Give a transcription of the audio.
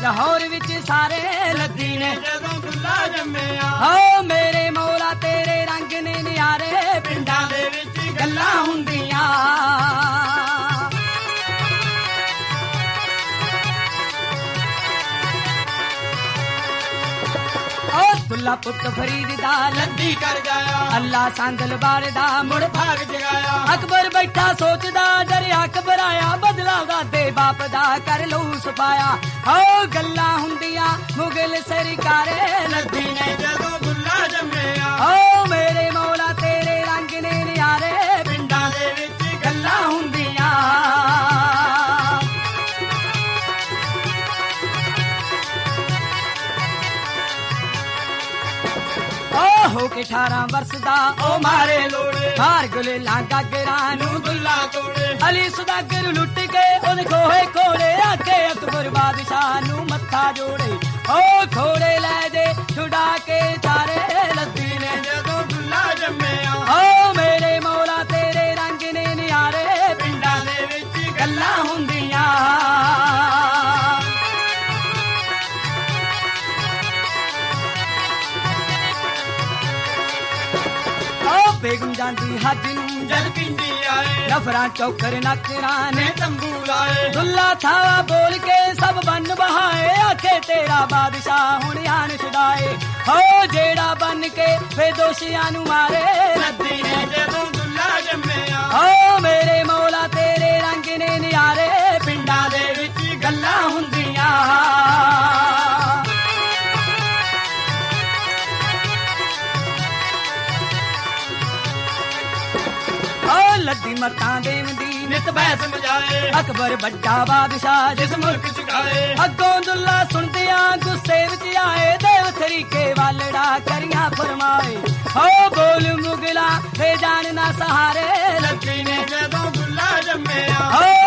ਲਾਹੌਰ ਵਿੱਚ ਸਾਰੇ ਲੱਦੀ ਨੇ ਜਦੋਂ ਦੁੱਲਾ ਜੰਮਿਆ ਹੋ ਮੇਰੇ ਮੌਲਾ ਤੇਰੇ ਰੰਗ ਨੇ ਨਿਆਰੇ ਪਿੰਡਾਂ ਦੇ ਵਿੱਚ ਗੱਲਾਂ ਹੁੰਦੀਆਂ ਦੁੱਲਾ ਪੁੱਤ ਫਰੀਦ ਦਾ ਲੱਦੀ ਕਰ ਜਾਇਆ ਅੱਲਾ ਸੰਦਲ ਬਾਰ ਦਾ ਮੁੜ ਭਾਗ ਜਗਾਇਆ ਅਕਬਰ ਬੈਠਾ ਸੋਚਦਾ ਡਰਿਆ ਘਬਰਾਇਆ ਬਦਲਾ ਦਾਦੇ ਬਾਪ ਦਾ ਕਰ ਲਊ ਸਪਾਇਆ ਹੋ ਗੱਲਾਂ ਹੁੰਦੀਆਂ ਮੁਗਲ ਸਰਕਾਰੇ ਲੱਦੀ ਨੇ ਜਦੋਂ ਦੁੱਲਾ ਜੰਮਿਆ ਹੋ ਮੇਰੇ ਮੌਲਾ ਤੇਰੇ ਰੰਗ ਨੇ ਨਿਆਰੇ ਪਿੰਡਾਂ ਦੇ ਵਿੱਚ ਗੱਲਾਂ ਹੁੰਦੀਆਂ ਹੋ ਕੇ 18 ਵਰਸ ਦਾ ਉਹ ਮਾਰੇ ਲੋੜੇ ਹਾਰ ਗੁਲੇ ਲਾਂਗਾ ਗਰਾਂ ਨੂੰ ਨੂੰ ਦੁੱਲਾ ਤੋੜੇ ਅਲੀ ਸੁਦਾਗਰ ਲੁੱਟ ਕੇ ਉਹਦੇ ਖੋਹੇ ਖੋੜੇ ਆਕੇ ਅਕਬਰ ਬਾਦਸ਼ਾਹ ਨੂੰ ਮੱਥਾ ਜੋੜੇ ਓ ਖੋੜੇ ਲੈ ਦੇ ਛੁਡਾ ਕੇ ਚਾਰੇ ਲੱਦੀ ਨੇ ਜਦੋਂ ਦੁੱਲਾ ਜੰਮਿਆ ਓ ਮੇਰੇ ਮੌਲਾ ਤੇਰੇ ਰੰਗ ਨੇ ਨਿਆਰੇ ਪਿੰਡਾਂ ਦੇ ਵਿੱਚ ਗੱਲਾਂ ਹੁੰਦੀਆਂ ਬੇਗਮ ਜਾਂਦੀ ਹੱਜ ਨੂੰ ਜਦ ਪਿੰਡੀ ਆਏ ਨਫਰਾਂ ਚੌਕਰ ਨਕਰਾਂ ਨੇ ਨੇ ਤੰਬੂ ਲਾਏ ਦੁੱਲਾ ਥਾਵਾ ਬੋਲ ਕੇ ਸਭ ਬੰਨ ਬਹਾਏ ਆਖੇ ਤੇਰਾ ਬਾਦਸ਼ਾਹ ਹੁਣ ਆਣ ਛੁਡਾਏ ਹੋ ਜਿਹੜਾ ਬੰਨ ਕੇ ਫੇ ਦੋਸ਼ੀਆਂ ਨੂੰ ਮਾਰੇ ਲੱਦੀ ਨੇ ਜਦੋਂ ਦੁੱਲਾ ਜੰਮਿਆ ਹੋ ਮੇਰੇ ਮੌਲਾ ਤੇਰੇ ਰੰਗ ਨੇ ਨਿਆਰੇ ਪਿੰਡਾਂ ਦੇ ਵਿੱਚ ਗੱਲਾਂ ਹੁੰਦੀਆਂ ਲੱਦੀ ਮਤਾਂ ਦੇਵਦੀ ਨਿਤ ਬੈਸ ਮਜਾਏ ਅਕਬਰ ਵੱਡਾ ਬਾਦਸ਼ਾਹ ਜਿਸ ਮੁਲਕ ਚ ਗਾਏ ਅੱਗੋਂ ਦੁੱਲਾ ਸੁਣਦਿਆਂ ਗੁੱਸੇ ਵਿੱਚ ਆਏ ਦੇਵ ਤਰੀਕੇ ਵਾਲੜਾ ਕਰੀਆਂ ਫਰਮਾਏ ਹੋ ਬੋਲ ਮੁਗਲਾ ਤੇ ਜਾਣ ਨਾ ਸਹਾਰੇ ਲੱਦੀ ਨੇ ਜਦੋਂ ਦੁੱਲਾ ਜੰਮਿਆ ਹੋ